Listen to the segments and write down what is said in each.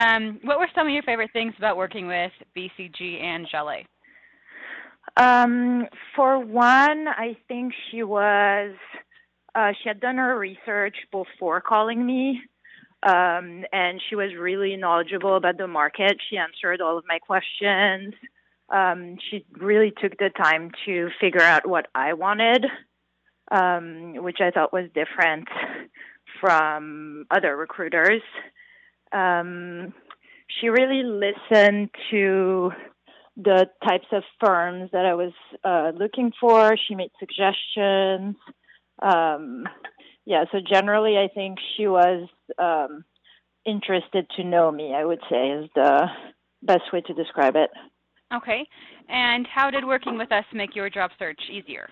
What were some of your favorite things about working with BCG and Jaleh? For one, I think she had done her research before calling me, and she was really knowledgeable about the market. She answered all of my questions. She really took the time to figure out what I wanted, which I thought was different from other recruiters. Um, she really listened to the types of firms that I was looking for. She made suggestions. Um, yeah, so generally, I think she was interested to know me, I would say, is the best way to describe it. Okay. And how did working with us make your job search easier?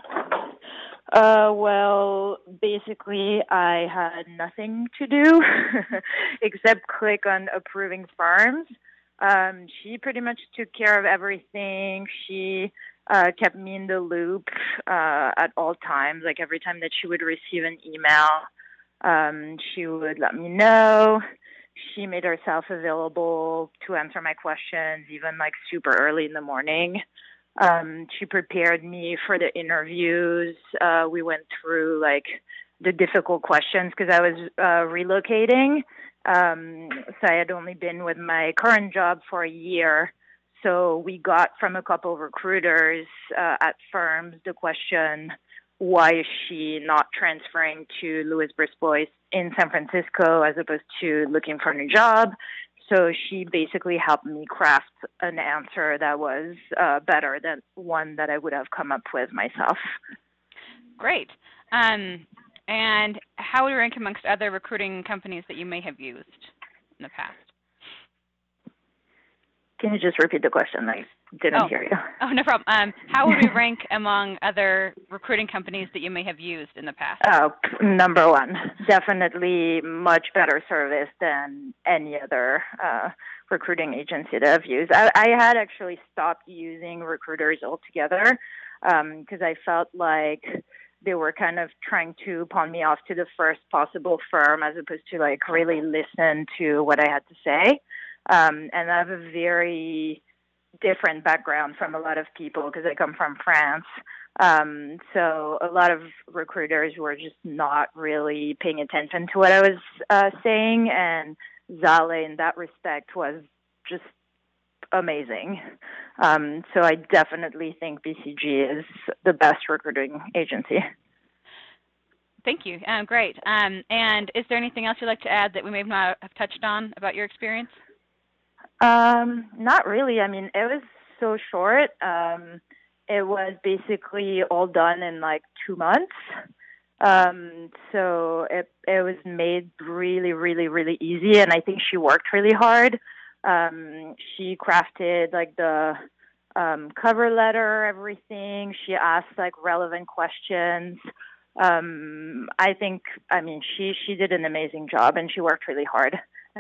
Well, basically, I had nothing to do except click on approving firms. She pretty much took care of everything. She kept me in the loop at all times. Like every time that she would receive an email, she would let me know. She made herself available to answer my questions, even like super early in the morning. She prepared me for the interviews. We went through like the difficult questions because I was relocating. So I had only been with my current job for a year. So we got from a couple of recruiters at firms the question, why is she not transferring to Louis Brisbois in San Francisco as opposed to looking for a new job? So she basically helped me craft an answer that was better than one that I would have come up with myself. Great. And how would you rank amongst other recruiting companies that you may have used in the past? Can you just repeat the question? I didn't Oh, hear you. oh, no problem. How would we rank among other recruiting companies that you may have used in the past? Number one, definitely much better service than any other recruiting agency that I've used. I had actually stopped using recruiters altogether because I felt like they were kind of trying to pawn me off to the first possible firm as opposed to like really listen to what I had to say. And I have a very different background from a lot of people because I come from France. So a lot of recruiters were just not really paying attention to what I was saying, and Zale in that respect was just amazing. So I definitely think BCG is the best recruiting agency. Thank you. Great. And is there anything else you'd like to add that we may not have touched on about your experience? Not really. I mean, it was so short. It was basically all done in like 2 months. So it was made really, really, really easy, and I think she worked really hard. She crafted like the cover letter, everything. She asked like relevant questions. I think, I mean, she did an amazing job, and she worked really hard.